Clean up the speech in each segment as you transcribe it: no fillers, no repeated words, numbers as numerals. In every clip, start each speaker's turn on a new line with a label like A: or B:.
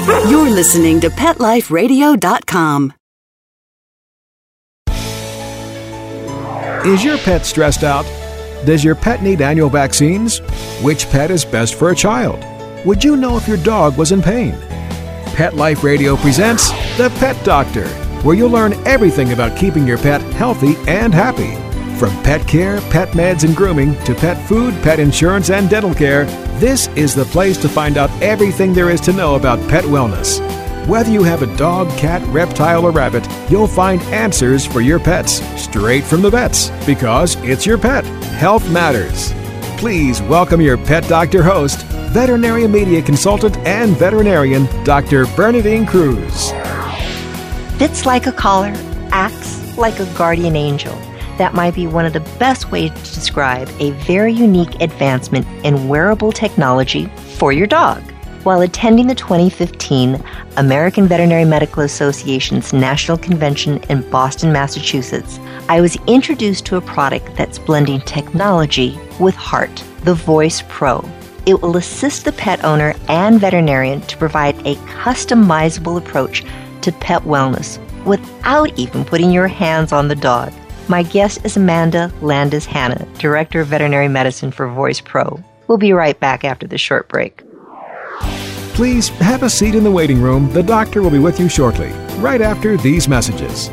A: You're listening to PetLifeRadio.com.
B: Is your pet stressed out? Does your pet need annual vaccines? Which pet is best for a child? Would you know if your dog was in pain? Pet Life Radio presents The Pet Doctor, where you'll learn everything about keeping your pet healthy and happy. From pet care, pet meds and grooming, to pet food, pet insurance, and dental care, this is the place to find out everything there is to know about pet wellness. Whether you have a dog, cat, reptile, or rabbit, you'll find answers for your pets straight from the vets, because it's your pet. Health matters. Please welcome your Pet Doctor host, veterinary media consultant and veterinarian, Dr. Bernadine Cruz.
C: Fits like a collar, acts like a guardian angel. That might be one of the best ways to describe a very unique advancement in wearable technology for your dog. While attending the 2015 American Veterinary Medical Association's National Convention in Boston, Massachusetts, I was introduced to a product that's blending technology with heart, the Voice Pro. It will assist the pet owner and veterinarian to provide a customizable approach to pet wellness without even putting your hands on the dog. My guest is Amanda Landis-Hanna, Director of Veterinary Medicine for Voice Pro. We'll be right back after this short break.
B: Please have a seat in the waiting room. The doctor will be with you shortly, right after these messages.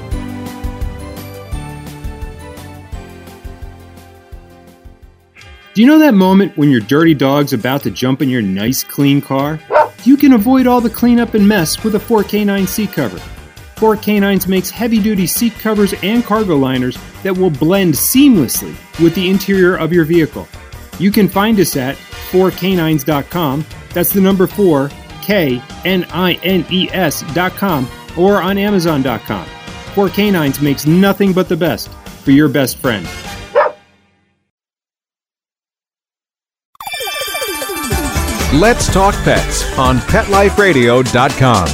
D: Do you know that moment when your dirty dog's about to jump in your nice, clean car? You can avoid all the cleanup and mess with a 4K9 seat cover. 4K9s makes heavy-duty seat covers and cargo liners that will blend seamlessly with the interior of your vehicle. You can find us at 4K9s.com. That's the number 4, KNINES.com, or on Amazon.com. 4K9s makes nothing but the best for your best friend.
B: Let's talk pets on PetLifeRadio.com.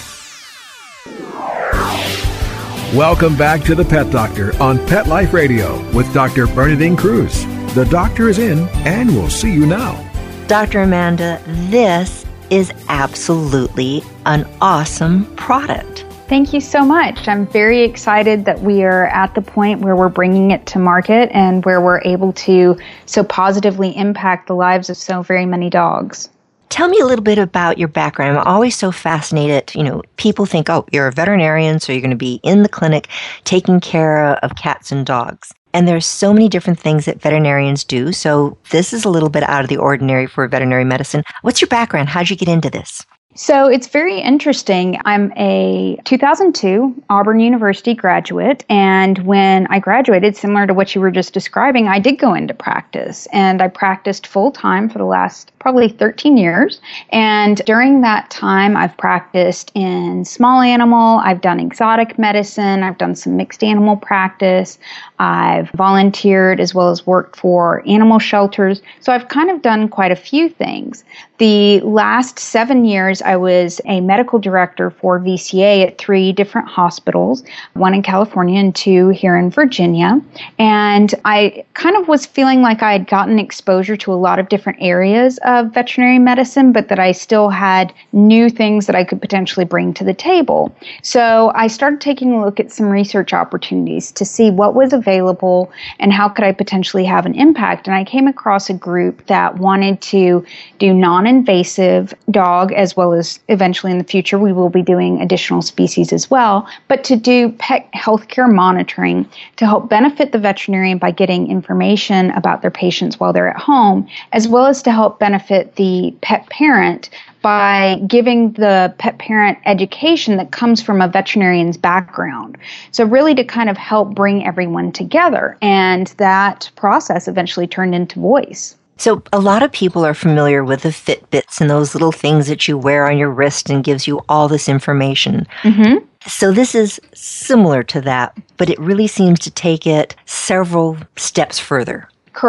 B: Welcome back to The Pet Doctor on Pet Life Radio with Dr. Bernadine Cruz. The doctor is in, and we'll see you now.
C: Dr. Amanda, this is absolutely an awesome product.
E: Thank you so much. I'm very excited that we are at the point where we're bringing it to market and where we're able to so positively impact the lives of so very many dogs.
C: Tell me a little bit about your background. I'm always so fascinated. People think, oh, you're a veterinarian, so you're going to be in the clinic taking care of cats and dogs. And there's so many different things that veterinarians do. So this is a little bit out of the ordinary for veterinary medicine. What's your background? How'd you get into this?
E: So it's very interesting. I'm a 2002 Auburn University graduate, and when I graduated, similar to what you were just describing, I did go into practice, and I practiced full-time for the last probably 13 years, and during that time, I've practiced in small animal, I've done exotic medicine, I've done some mixed animal practice, I've volunteered as well as worked for animal shelters, so I've kind of done quite a few things. The last 7 years, I was a medical director for VCA at 3 different hospitals, 1 in California and 2 here in Virginia. And I kind of was feeling like I had gotten exposure to a lot of different areas of veterinary medicine, but that I still had new things that I could potentially bring to the table. So I started taking a look at some research opportunities to see what was available and how could I potentially have an impact. And I came across a group that wanted to do non-invasive dog, as well as eventually in the future we will be doing additional species as well, but to do pet healthcare monitoring to help benefit the veterinarian by getting information about their patients while they're at home, as well as to help benefit the pet parent by giving the pet parent education that comes from a veterinarian's background. So really to kind of help bring everyone together. And that process eventually turned into Voice.
C: So a lot of people are familiar with the Fitbits and those little things that you wear on your wrist and gives you all this information. Mm-hmm. So this is similar to that, but it really seems to take it several steps further.
E: Correct.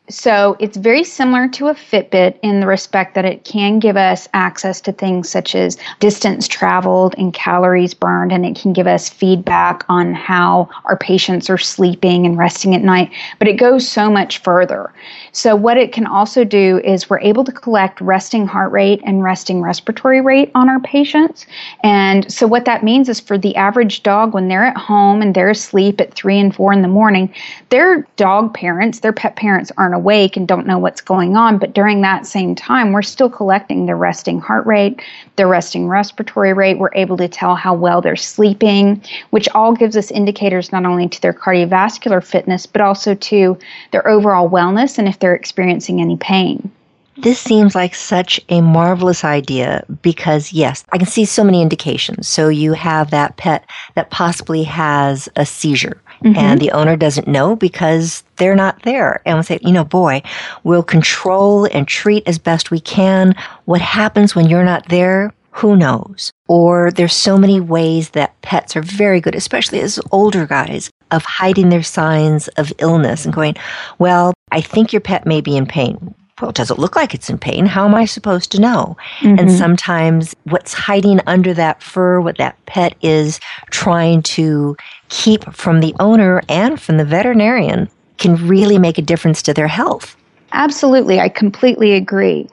E: So it's very similar to a Fitbit in the respect that it can give us access to things such as distance traveled and calories burned, and it can give us feedback on how our patients are sleeping and resting at night. But it goes so much further. So what it can also do is we're able to collect resting heart rate and resting respiratory rate on our patients. And so what that means is for the average dog, when they're at home and they're asleep at 3 and 4 in the morning, their dog parents, their pet parents aren't awake and don't know what's going on. But during that same time, we're still collecting their resting heart rate, their resting respiratory rate. We're able to tell how well they're sleeping, which all gives us indicators not only to their cardiovascular fitness, but also to their overall wellness and if they're experiencing any pain.
C: This seems like such a marvelous idea because, yes, I can see so many indications. So you have that pet that possibly has a seizure. Mm-hmm. And the owner doesn't know because they're not there. And we'll say, boy, we'll control and treat as best we can. What happens when you're not there? Who knows? Or there's so many ways that pets are very good, especially as older guys, of hiding their signs of illness and going, well, I think your pet may be in pain. Well, does it look like it's in pain? How am I supposed to know? Mm-hmm. And sometimes what's hiding under that fur, what that pet is trying to keep from the owner and from the veterinarian, can really make a difference to their health.
E: Absolutely. I completely agree.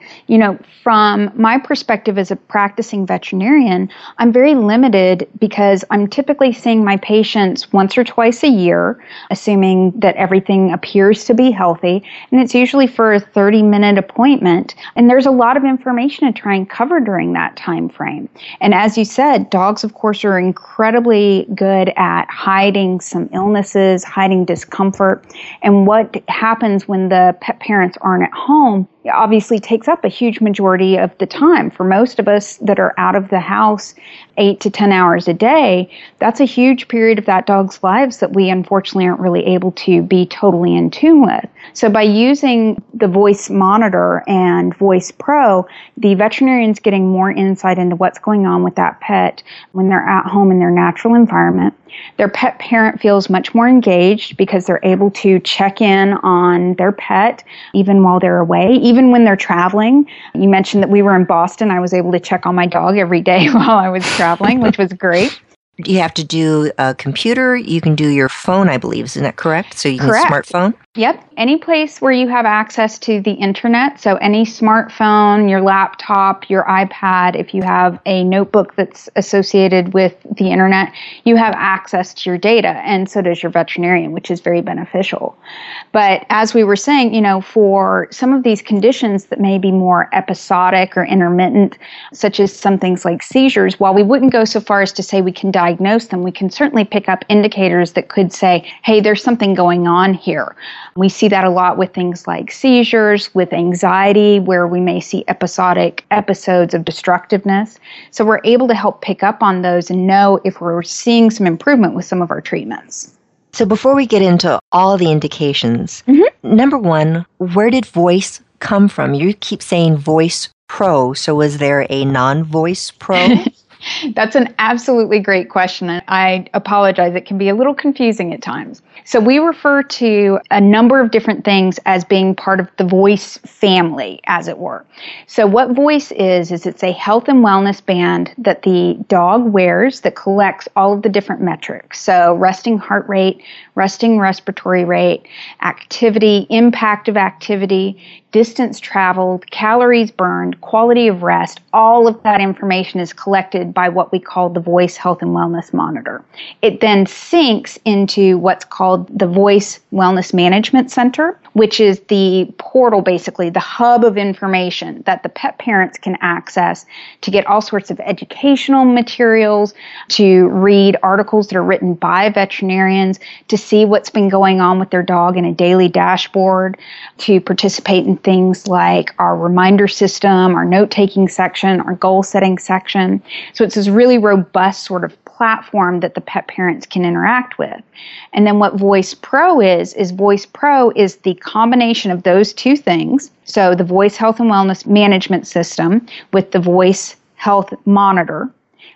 E: From my perspective as a practicing veterinarian, I'm very limited because I'm typically seeing my patients once or twice a year, assuming that everything appears to be healthy. And it's usually for a 30-minute appointment. And there's a lot of information to try and cover during that time frame. And as you said, dogs, of course, are incredibly good at hiding some illnesses, hiding discomfort. And what happens when the pet parents aren't at home, it obviously takes up a huge majority of the time. For most of us that are out of the house 8 to 10 hours a day, that's a huge period of that dog's lives that we unfortunately aren't really able to be totally in tune with. So by using the Voice Monitor and Voice Pro, the veterinarian's getting more insight into what's going on with that pet when they're at home in their natural environment. Their pet parent feels much more engaged because they're able to check in on their pet even while they're away, even when they're traveling. You mentioned that we were in Boston. I was able to check on my dog every day while I was traveling, which was great.
C: You have to do a computer. You can do your phone, I believe. Isn't that correct? So you can smartphone?
E: Yep. Any place where you have access to the internet. So any smartphone, your laptop, your iPad, if you have a notebook that's associated with the internet, you have access to your data. And so does your veterinarian, which is very beneficial. But as we were saying, for some of these conditions that may be more episodic or intermittent, such as some things like seizures, while we wouldn't go so far as to say we can diagnose them, we can certainly pick up indicators that could say, hey, there's something going on here. We see that a lot with things like seizures, with anxiety, where we may see episodic episodes of destructiveness. So we're able to help pick up on those and know if we're seeing some improvement with some of our treatments.
C: So before we get into all the indications, number one, where did Voice come from? You keep saying Voice Pro, so was there a non-Voice Pro?
E: That's an absolutely great question, and I apologize. It can be a little confusing at times. So we refer to a number of different things as being part of the Voice family, as it were. So what Voice is it's a health and wellness band that the dog wears that collects all of the different metrics. So resting heart rate, resting respiratory rate, activity, impact of activity, distance traveled, calories burned, quality of rest, all of that information is collected by what we call the Voice Health and Wellness Monitor. It then syncs into what's called the Voice Wellness Management Center, which is the portal, basically, the hub of information that the pet parents can access to get all sorts of educational materials, to read articles that are written by veterinarians, to see what's been going on with their dog in a daily dashboard, to participate in things like our reminder system, our note-taking section, our goal-setting section. So it's this really robust sort of platform that the pet parents can interact with. And then what Voice Pro is Voice Pro is the combination of those two things. So the Voice Health and Wellness Management System with the Voice Health Monitor,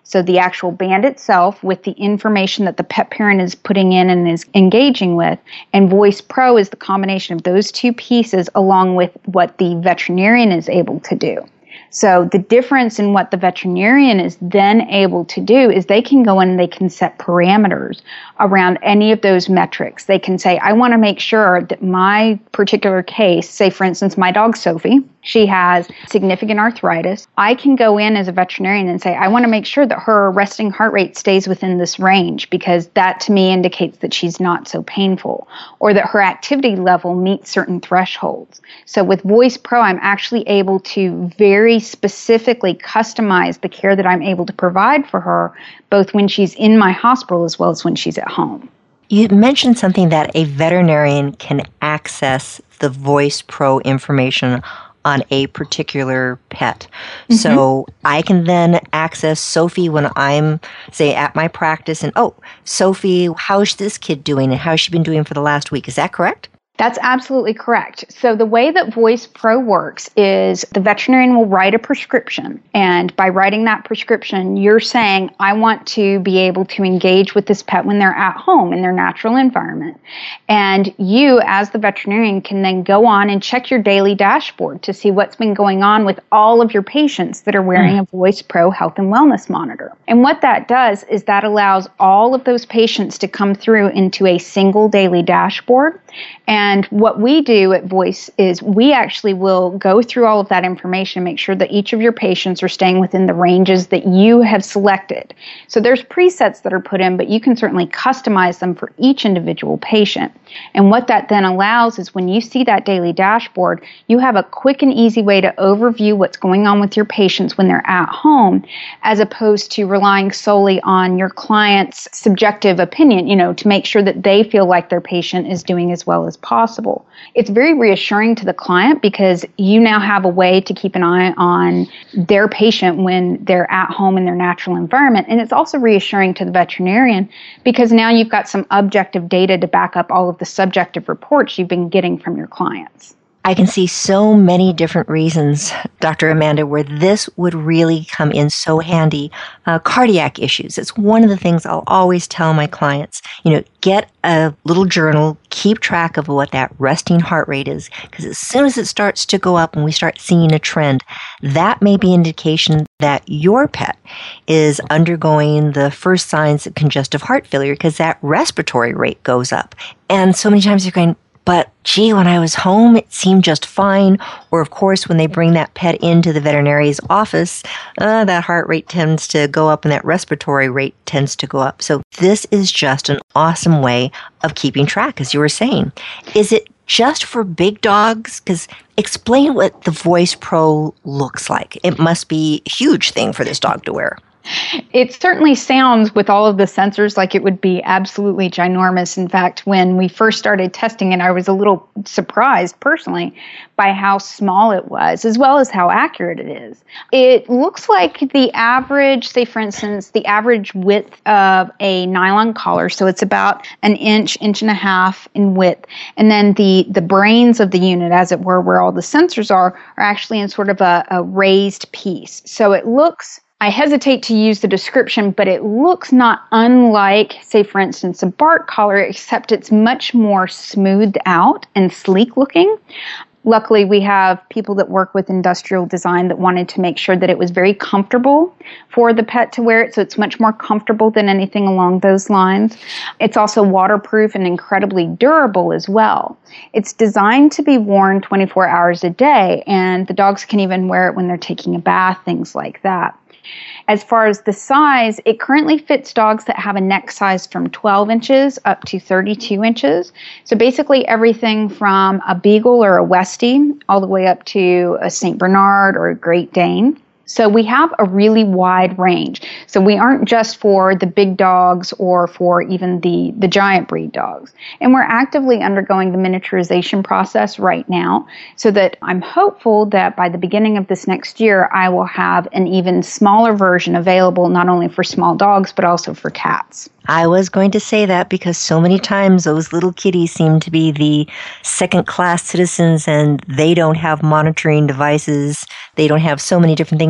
E: So the actual band itself with the information that the pet parent is putting in and is engaging with, and Voice Pro is the combination of those two pieces along with what the veterinarian is able to do. So the difference in what the veterinarian is then able to do is they can go in and they can set parameters around any of those metrics. They can say, I want to make sure that my particular case, say for instance, my dog Sophie, she has significant arthritis. I can go in as a veterinarian and say, I want to make sure that her resting heart rate stays within this range because that to me indicates that she's not so painful or that her activity level meets certain thresholds. So with Voice Pro, I'm actually able to very specifically customize the care that I'm able to provide for her, both when she's in my hospital as well as when she's at home.
C: You mentioned something that a veterinarian can access the Voice Pro information on a particular pet. Mm-hmm. So I can then access Sophie when I'm, say, at my practice and, oh, Sophie, how's this kid doing and how's she been doing for the last week? Is that correct?
E: That's absolutely correct. So the way that Voice Pro works is the veterinarian will write a prescription. And by writing that prescription, you're saying, I want to be able to engage with this pet when they're at home in their natural environment. And you, as the veterinarian, can then go on and check your daily dashboard to see what's been going on with all of your patients that are wearing a Voice Pro health and wellness monitor. And what that does is that allows all of those patients to come through into a single daily dashboard. And what we do at Voice is we actually will go through all of that information and make sure that each of your patients are staying within the ranges that you have selected. So there's presets that are put in, but you can certainly customize them for each individual patient. And what that then allows is when you see that daily dashboard, you have a quick and easy way to overview what's going on with your patients when they're at home, as opposed to relying solely on your client's subjective opinion, to make sure that they feel like their patient is doing as well as possible. It's very reassuring to the client because you now have a way to keep an eye on their patient when they're at home in their natural environment. And it's also reassuring to the veterinarian because now you've got some objective data to back up all of the subjective reports you've been getting from your clients.
C: I can see so many different reasons, Dr. Amanda, where this would really come in so handy. Cardiac issues. It's one of the things I'll always tell my clients. Get a little journal, keep track of what that resting heart rate is, because as soon as it starts to go up and we start seeing a trend, that may be indication that your pet is undergoing the first signs of congestive heart failure because that respiratory rate goes up. And so many times you're going, but gee, when I was home, it seemed just fine. Or of course, when they bring that pet into the veterinarian's office, that heart rate tends to go up and that respiratory rate tends to go up. So this is just an awesome way of keeping track, as you were saying. Is it just for big dogs? Because explain what the Voice Pro looks like. It must be a huge thing for this dog to wear.
E: It certainly sounds with all of the sensors like it would be absolutely ginormous. In fact, when we first started testing it, I was a little surprised personally by how small it was, as well as how accurate it is. It looks like the average, say for instance, the average width of a nylon collar. So it's about an inch and a half in width. And then the brains of the unit, as it were, where all the sensors are actually in sort of a raised piece. So it looks, I hesitate to use the description, but it looks not unlike, say, for instance, a bark collar, except it's much more smoothed out and sleek looking. Luckily, we have people that work with industrial design that wanted to make sure that it was very comfortable for the pet to wear it, so it's much more comfortable than anything along those lines. It's also waterproof and incredibly durable as well. It's designed to be worn 24 hours a day, and the dogs can even wear it when they're taking a bath, things like that. As far as the size, it currently fits dogs that have a neck size from 12 inches up to 32 inches. So basically everything from a Beagle or a Westie all the way up to a St. Bernard or a Great Dane. So we have a really wide range. So we aren't just for the big dogs or for even the giant breed dogs. And we're actively undergoing the miniaturization process right now so that I'm hopeful that by the beginning of this next year, I will have an even smaller version available not only for small dogs, but also for cats.
C: I was going to say that because so many times those little kitties seem to be the second-class citizens and they don't have monitoring devices. They don't have so many different things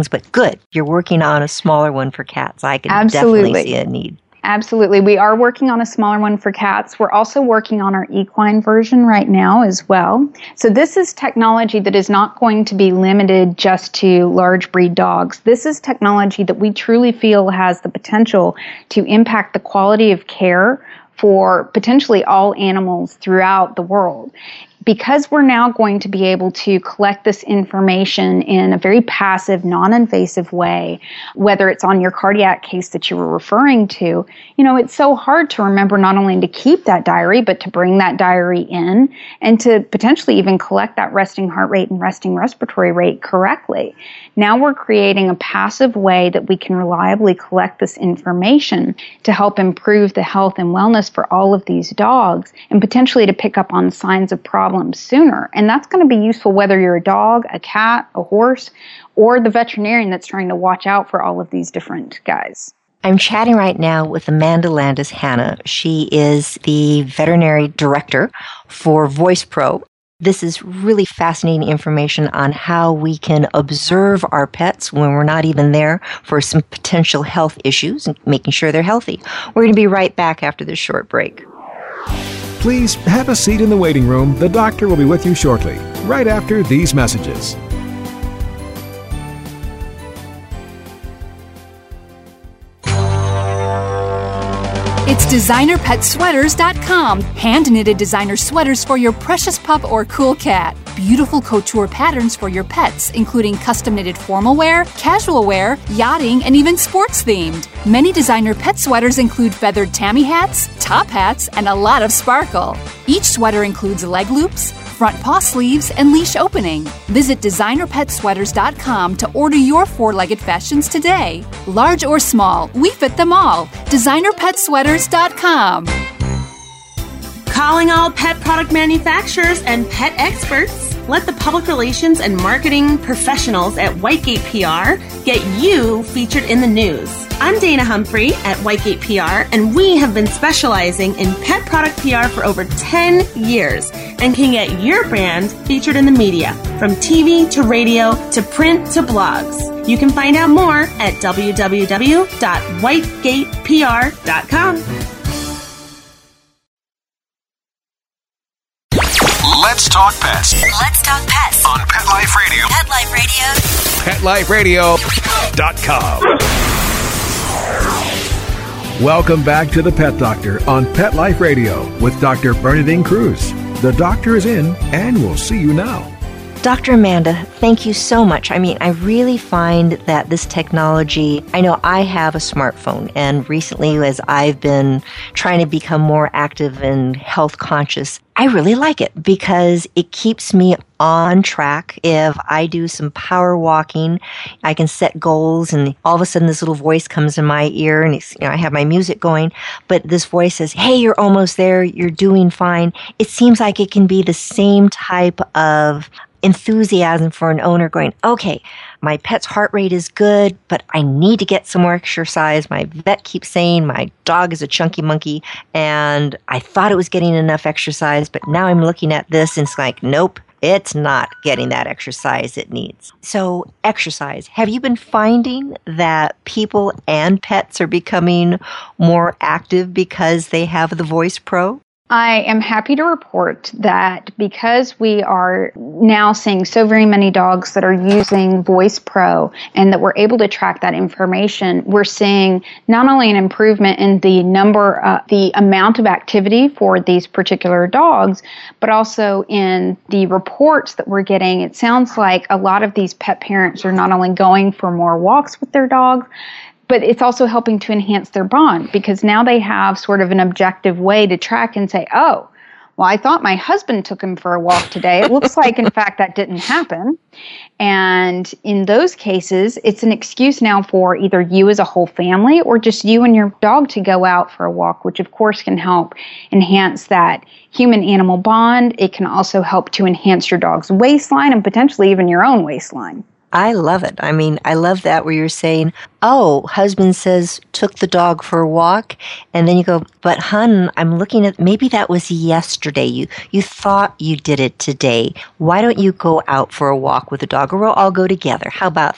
C: things, but good. You're working on a smaller one for cats. I can definitely see a need.
E: Absolutely. We are working on a smaller one for cats. We're also working on our equine version right now as well. So this is technology that is not going to be limited just to large breed dogs. This is technology that we truly feel has the potential to impact the quality of care for potentially all animals throughout the world. Because we're now going to be able to collect this information in a very passive, non-invasive way, whether it's on your cardiac case that you were referring to, it's so hard to remember not only to keep that diary, but to bring that diary in and to potentially even collect that resting heart rate and resting respiratory rate correctly. Now we're creating a passive way that we can reliably collect this information to help improve the health and wellness for all of these dogs and potentially to pick up on signs of problems sooner. And that's going to be useful whether you're a dog, a cat, a horse, or the veterinarian that's trying to watch out for all of these different guys.
C: I'm chatting right now with Amanda Landis-Hanna. She is the veterinary director for VoicePro. This is really fascinating information on how we can observe our pets when we're not even there for some potential health issues and making sure they're healthy. We're going to be right back after this short break.
B: Please have a seat in the waiting room. The doctor will be with you shortly, right after these messages.
F: It's DesignerPetSweaters.com. Hand-knitted designer sweaters for your precious pup or cool cat. Beautiful couture patterns for your pets, including custom-knitted formal wear, casual wear, yachting, and even sports-themed. Many designer pet sweaters include feathered tammy hats, top hats, and a lot of sparkle. Each sweater includes leg loops, front paw sleeves, and leash opening. Visit DesignerPetSweaters.com to order your four-legged fashions today. Large or small, we fit them all. DesignerPetSweaters.com.
G: Calling all pet product manufacturers and pet experts. Let the public relations and marketing professionals at Whitegate PR get you featured in the news. I'm Dana Humphrey at Whitegate PR, and we have been specializing in pet product PR for over 10 years and can get your brand featured in the media, from TV to radio to print to blogs. You can find out more at www.whitegatepr.com.
H: Let's talk pets.
I: Let's talk pets
H: On Pet Life Radio.
I: Pet Life Radio.
B: PetLifeRadio.com. Welcome back to the Pet Doctor on Pet Life Radio with Dr. Bernadine Cruz. The doctor is in and we'll see you now.
C: Dr. Amanda, thank you so much. I really find that this technology, I know I have a smartphone, and recently as I've been trying to become more active and health conscious, I really like it because it keeps me on track. If I do some power walking, I can set goals, and all of a sudden this little voice comes in my ear, and I have my music going, but this voice says, hey, you're almost there, you're doing fine. It seems like it can be the same type of enthusiasm for an owner going, okay, my pet's heart rate is good, but I need to get some more exercise. My vet keeps saying my dog is a chunky monkey, and I thought it was getting enough exercise, but now I'm looking at this and it's like, nope, it's not getting that exercise it needs. So exercise. Have you been finding that people and pets are becoming more active because they have the Voice Pro?
E: I am happy to report that because we are now seeing so very many dogs that are using Voice Pro and that we're able to track that information, we're seeing not only an improvement in the the amount of activity for these particular dogs, but also in the reports that we're getting. It sounds like a lot of these pet parents are not only going for more walks with their dogs, but it's also helping to enhance their bond because now they have sort of an objective way to track and say, oh, well, I thought my husband took him for a walk today. It looks like, in fact, that didn't happen. And in those cases, it's an excuse now for either you as a whole family or just you and your dog to go out for a walk, which, of course, can help enhance that human-animal bond. It can also help to enhance your dog's waistline and potentially even your own waistline.
C: I love it. I love that where you're saying, oh, husband says took the dog for a walk. And then you go, but hun, I'm looking at, maybe that was yesterday. You thought you did it today. Why don't you go out for a walk with the dog, or we'll all go together? How about that?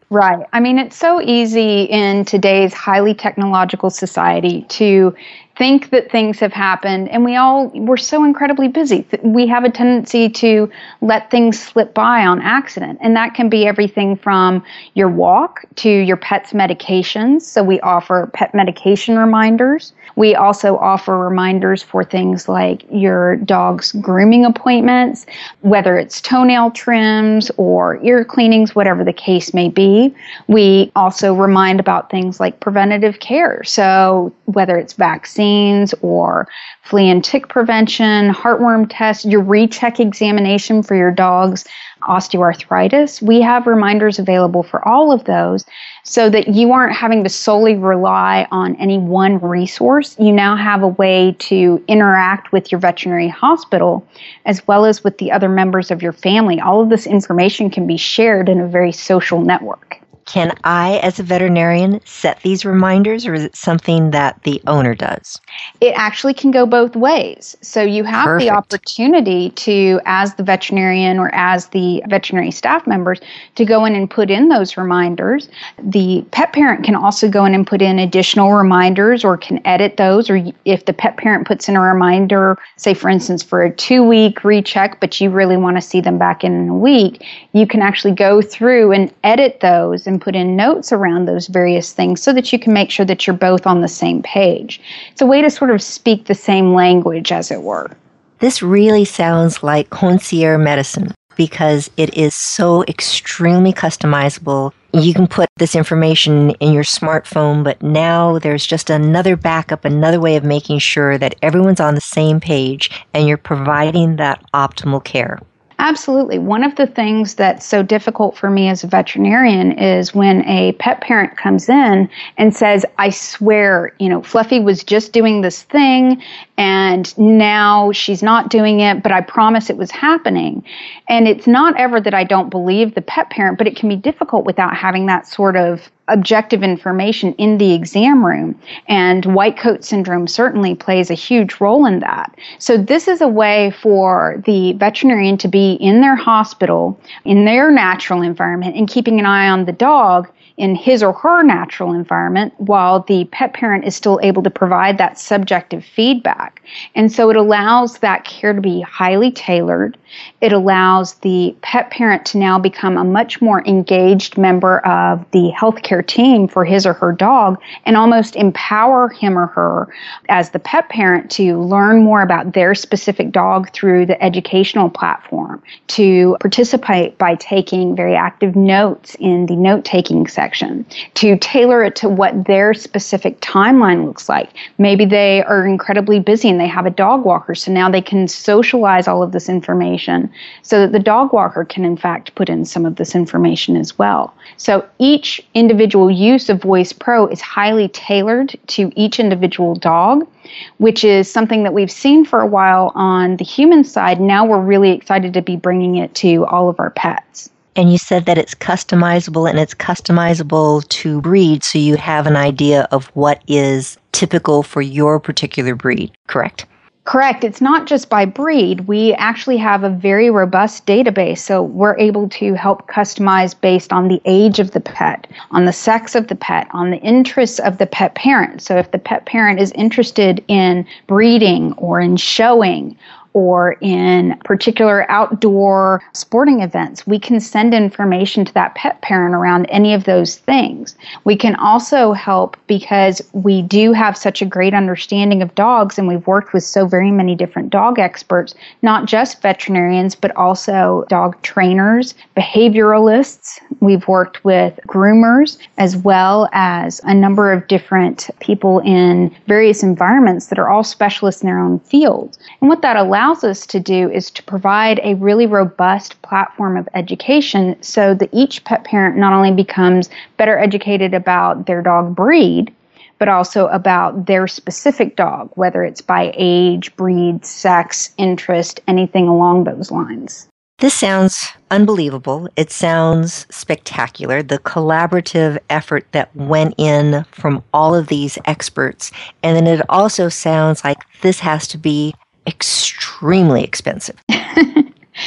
E: Right. I mean, it's so easy in today's highly technological society to think that things have happened, and we're so incredibly busy. We have a tendency to let things slip by on accident, and that can be everything from your walk to your pet's medications. So we offer pet medication reminders. We also offer reminders for things like your dog's grooming appointments, whether it's toenail trims or ear cleanings, whatever the case may be. We also remind about things like preventative care. So whether it's vaccines or flea and tick prevention, heartworm tests, your recheck examination for your dog's osteoarthritis, we have reminders available for all of those so that you aren't having to solely rely on any one resource. You now have a way to interact with your veterinary hospital as well as with the other members of your family. All of this information can be shared in a very social network.
C: Can I, as a veterinarian, set these reminders, or is it something that the owner does?
E: It actually can go both ways. So you have
C: Perfect.
E: The opportunity to, as the veterinarian or as the veterinary staff members, to go in and put in those reminders. The pet parent can also go in and put in additional reminders or can edit those. Or if the pet parent puts in a reminder, say, for instance, for a 2-week recheck, but you really want to see them back in a week, you can actually go through and edit those and put in notes around those various things so that you can make sure that you're both on the same page. It's a way to sort of speak the same language, as it were.
C: This really sounds like concierge medicine because it is so extremely customizable. You can put this information in your smartphone, but now there's just another backup, another way of making sure that everyone's on the same page and you're providing that optimal care.
E: Absolutely. One of the things that's so difficult for me as a veterinarian is when a pet parent comes in and says, I swear, Fluffy was just doing this thing and now she's not doing it, but I promise it was happening. And it's not ever that I don't believe the pet parent, but it can be difficult without having that sort of objective information in the exam room. And white coat syndrome certainly plays a huge role in that. So this is a way for the veterinarian to be in their hospital, in their natural environment, and keeping an eye on the dog in his or her natural environment while the pet parent is still able to provide that subjective feedback. And so it allows that care to be highly tailored. It allows the pet parent to now become a much more engaged member of the healthcare team for his or her dog and almost empower him or her as the pet parent to learn more about their specific dog through the educational platform, to participate by taking very active notes in the note-taking section, to tailor it to what their specific timeline looks like. Maybe they are incredibly busy and they have a dog walker, so now they can socialize all of this information so that the dog walker can in fact put in some of this information as well. So each individual use of Voice Pro is highly tailored to each individual dog, which is something that we've seen for a while on the human side. Now we're really excited to be bringing it to all of our pets.
C: And you said that it's customizable, and it's customizable to breed, so you have an idea of what is typical for your particular breed, correct?
E: Correct. It's not just by breed. We actually have a very robust database, so we're able to help customize based on the age of the pet, on the sex of the pet, on the interests of the pet parent. So if the pet parent is interested in breeding or in showing or in particular outdoor sporting events, we can send information to that pet parent around any of those things. We can also help because we do have such a great understanding of dogs, and we've worked with so very many different dog experts, not just veterinarians, but also dog trainers, behavioralists. We've worked with groomers, as well as a number of different people in various environments that are all specialists in their own fields. And what that allows us to do is to provide a really robust platform of education so that each pet parent not only becomes better educated about their dog breed, but also about their specific dog, whether it's by age, breed, sex, interest, anything along those lines.
C: This sounds unbelievable. It sounds spectacular. The collaborative effort that went in from all of these experts. And then it also sounds like this has to be extremely expensive.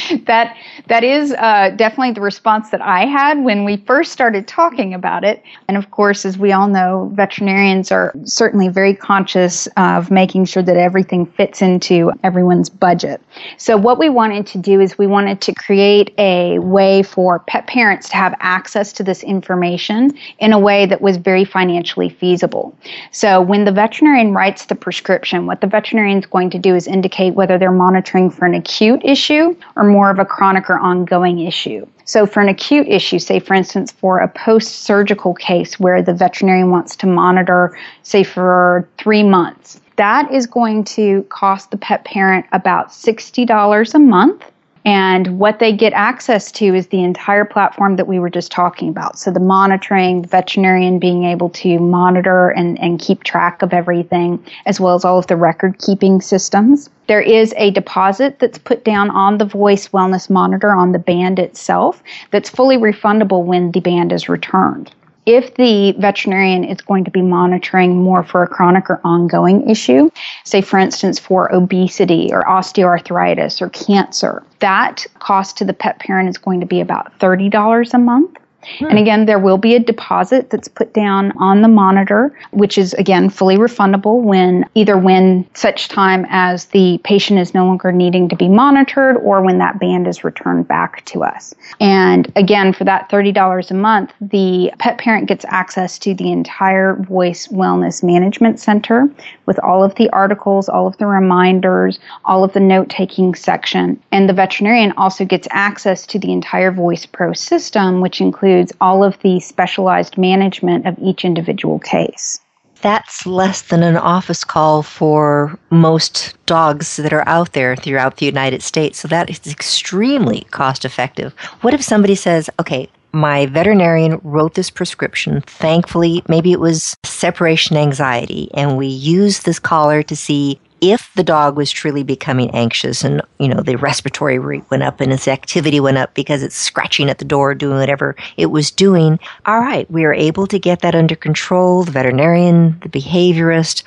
E: That is definitely the response that I had when we first started talking about it. And of course, as we all know, veterinarians are certainly very conscious of making sure that everything fits into everyone's budget. So what we wanted to do is we wanted to create a way for pet parents to have access to this information in a way that was very financially feasible. So when the veterinarian writes the prescription, what the veterinarian is going to do is indicate whether they're monitoring for an acute issue or more of a chronic or ongoing issue. So for an acute issue, say for instance for a post-surgical case where the veterinarian wants to monitor, say for 3 months, that is going to cost the pet parent about $60 a month. And what they get access to is the entire platform that we were just talking about. So the monitoring, the veterinarian being able to monitor and keep track of everything, as well as all of the record-keeping systems. There is a deposit that's put down on the voice wellness monitor on the band itself that's fully refundable when the band is returned. If the veterinarian is going to be monitoring more for a chronic or ongoing issue, say for instance for obesity or osteoarthritis or cancer, that cost to the pet parent is going to be about $30 a month. And again, there will be a deposit that's put down on the monitor, which is, again, fully refundable when such time as the patient is no longer needing to be monitored or when that band is returned back to us. And again, for that $30 a month, the pet parent gets access to the entire Voice Wellness Management Center with all of the articles, all of the reminders, all of the note-taking section. And the veterinarian also gets access to the entire Voice Pro system, which includes all of the specialized management of each individual case.
C: That's less than an office call for most dogs that are out there throughout the United States. So that is extremely cost effective. What if somebody says, okay, my veterinarian wrote this prescription. Thankfully, maybe it was separation anxiety, and we used this collar to see if the dog was truly becoming anxious and, the respiratory rate went up and its activity went up because it's scratching at the door, doing whatever it was doing. All right, we are able to get that under control. The veterinarian, the behaviorist,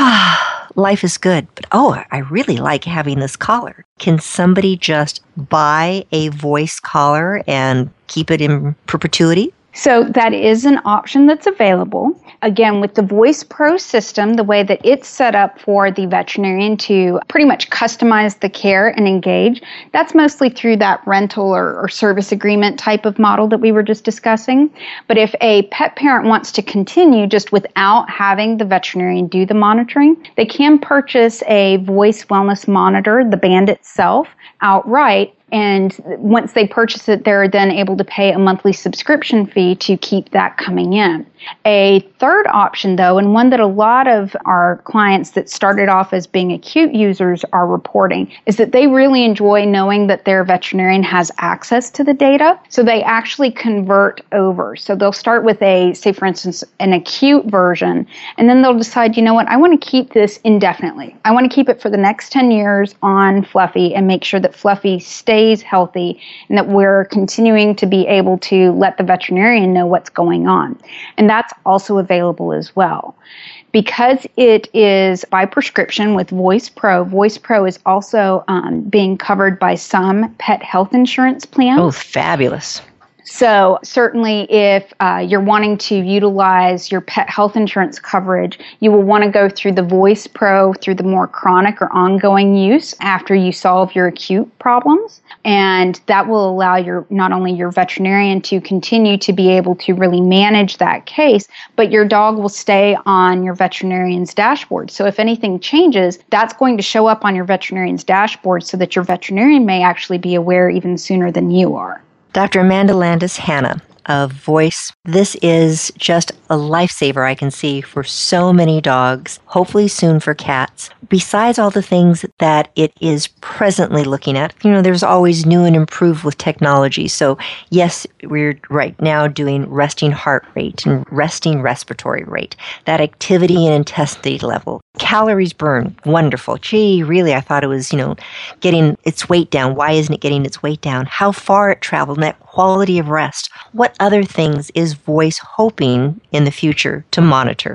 C: life is good. But, I really like having this collar. Can somebody just buy a voice collar and keep it in perpetuity?
E: So that is an option that's available. Again, with the Voice Pro system, the way that it's set up for the veterinarian to pretty much customize the care and engage, that's mostly through that rental or service agreement type of model that we were just discussing. But if a pet parent wants to continue just without having the veterinarian do the monitoring, they can purchase a Voice Wellness Monitor, the band itself, outright. And once they purchase it, they're then able to pay a monthly subscription fee to keep that coming in. A third option, though, and one that a lot of our clients that started off as being acute users are reporting, is that they really enjoy knowing that their veterinarian has access to the data. So they actually convert over. So they'll start with say for instance, an acute version, and then they'll decide, you know what, I want to keep this indefinitely. I want to keep it for the next 10 years on Fluffy and make sure that Fluffy stays healthy and that we're continuing to be able to let the veterinarian know what's going on. And that's also available as well. Because it is by prescription with Voice Pro is also being covered by some pet health insurance plans.
C: Oh, fabulous.
E: So certainly if you're wanting to utilize your pet health insurance coverage, you will want to go through the Voice Pro through the more chronic or ongoing use after you solve your acute problems. And that will allow not only your veterinarian to continue to be able to really manage that case, but your dog will stay on your veterinarian's dashboard. So if anything changes, that's going to show up on your veterinarian's dashboard so that your veterinarian may actually be aware even sooner than you are.
C: Dr. Amanda Landis-Hanna of Voice. This is just a lifesaver I can see for so many dogs, hopefully soon for cats. Besides all the things that it is presently looking at, there's always new and improved with technology. So yes, we're right now doing resting heart rate and resting respiratory rate, that activity and intensity level. Calories burned, wonderful. Gee, really, I thought it was, getting its weight down. Why isn't it getting its weight down? How far it traveled, and that quality of rest. What other things is Voice hoping in the future to monitor?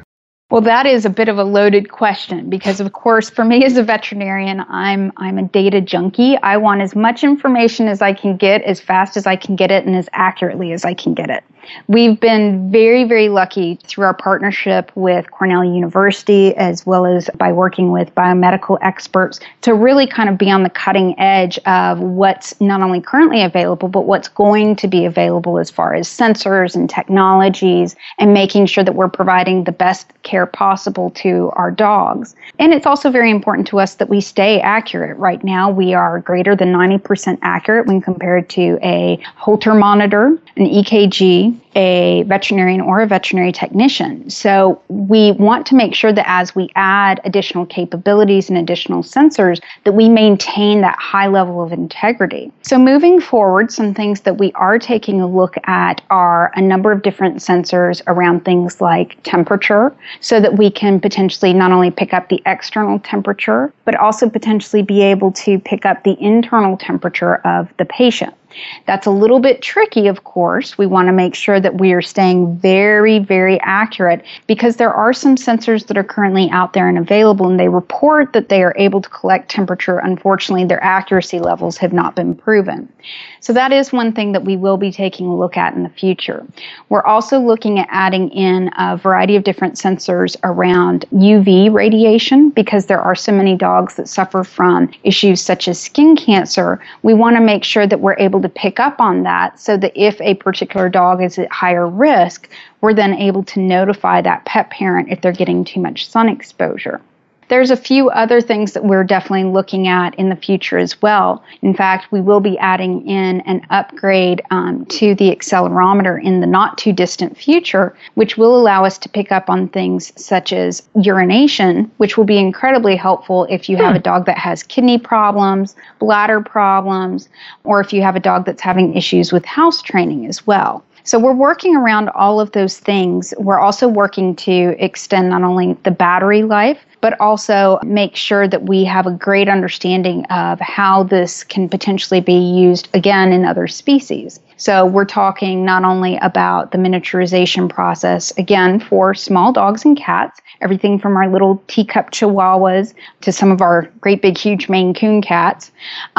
E: Well, that is a bit of a loaded question because, of course, for me as a veterinarian, I'm a data junkie. I want as much information as I can get, as fast as I can get it, and as accurately as I can get it. We've been very, very lucky through our partnership with Cornell University, as well as by working with biomedical experts, to really kind of be on the cutting edge of what's not only currently available, but what's going to be available as far as sensors and technologies, and making sure that we're providing the best care possible to our dogs. And it's also very important to us that we stay accurate. Right now, we are greater than 90% accurate when compared to a Holter monitor, an EKG, a veterinarian or a veterinary technician. So we want to make sure that as we add additional capabilities and additional sensors, that we maintain that high level of integrity. So moving forward, some things that we are taking a look at are a number of different sensors around things like temperature, so that we can potentially not only pick up the external temperature, but also potentially be able to pick up the internal temperature of the patient. That's a little bit tricky, of course. We want to make sure that we are staying very, very accurate because there are some sensors that are currently out there and available, and they report that they are able to collect temperature. Unfortunately, their accuracy levels have not been proven. So that is one thing that we will be taking a look at in the future. We're also looking at adding in a variety of different sensors around UV radiation because there are so many dogs that suffer from issues such as skin cancer. We want to make sure that we're able to pick up on that so that if a particular dog is at higher risk, we're then able to notify that pet parent if they're getting too much sun exposure. There's a few other things that we're definitely looking at in the future as well. In fact, we will be adding in an upgrade to the accelerometer in the not too distant future, which will allow us to pick up on things such as urination, which will be incredibly helpful if you have a dog that has kidney problems, bladder problems, or if you have a dog that's having issues with house training as well. So we're working around all of those things. We're also working to extend not only the battery life, but also make sure that we have a great understanding of how this can potentially be used, again, in other species. So we're talking not only about the miniaturization process, again, for small dogs and cats, everything from our little teacup chihuahuas to some of our great big huge Maine Coon cats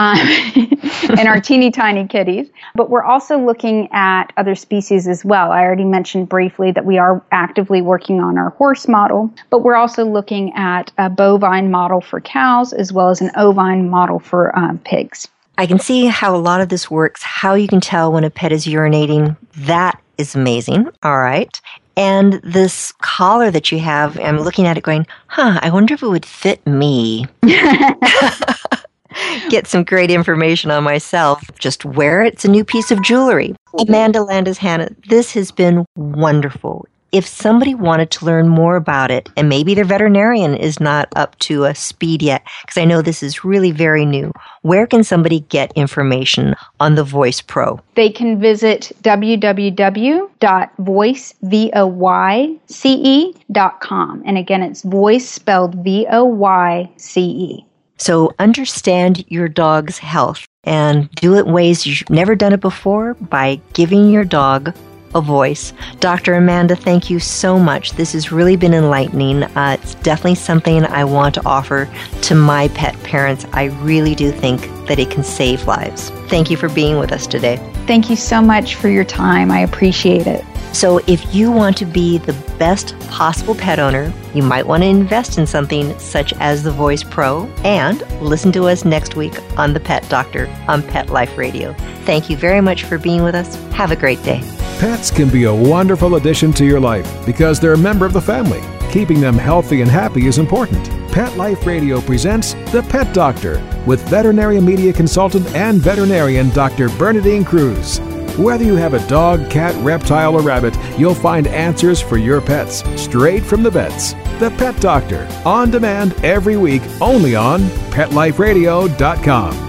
E: and our teeny tiny kitties. But we're also looking at other species as well. I already mentioned briefly that we are actively working on our horse model, but we're also looking at a bovine model for cows as well as an ovine model for pigs.
C: I can see how a lot of this works, how you can tell when a pet is urinating. That is amazing. All right. And this collar that you have, I'm looking at it going, I wonder if it would fit me. Get some great information on myself. Just wear it. It's a new piece of jewelry. Amanda Landis-Hanna, this has been wonderful. If somebody wanted to learn more about it, and maybe their veterinarian is not up to a speed yet, because I know this is really very new, where can somebody get information on the Voice Pro?
E: They can visit www.voice.com. And again, it's voice spelled V-O-Y-C-E.
C: So understand your dog's health and do it in ways you've never done it before by giving your dog a voice. Dr. Amanda, thank you so much. This has really been enlightening. It's definitely something I want to offer to my pet parents. I really do think that it can save lives. Thank you for being with us today.
E: Thank you so much for your time. I appreciate it.
C: So if you want to be the best possible pet owner, you might want to invest in something such as the Voice Pro, and listen to us next week on The Pet Doctor on Pet Life Radio. Thank you very much for being with us. Have a great day.
B: Pets can be a wonderful addition to your life because they're a member of the family. Keeping them healthy and happy is important. Pet Life Radio presents The Pet Doctor with veterinary media consultant and veterinarian Dr. Bernadine Cruz. Whether you have a dog, cat, reptile, or rabbit, you'll find answers for your pets straight from the vets. The Pet Doctor, on demand every week, only on PetLifeRadio.com.